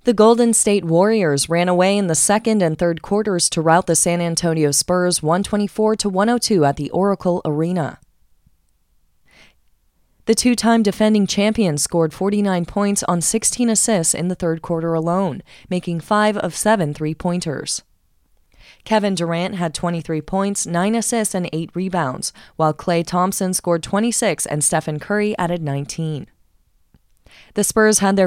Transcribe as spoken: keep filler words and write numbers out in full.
The Golden State Warriors ran away in the second and third quarters to rout the San Antonio Spurs one twenty-four to one oh two at the Oracle Arena. The two-time defending champions scored forty-nine points on sixteen assists in the third quarter alone, making five of seven three-pointers. Kevin Durant had twenty-three points, nine assists, and eight rebounds, while Klay Thompson scored twenty-six and Stephen Curry added nineteen. The Spurs had their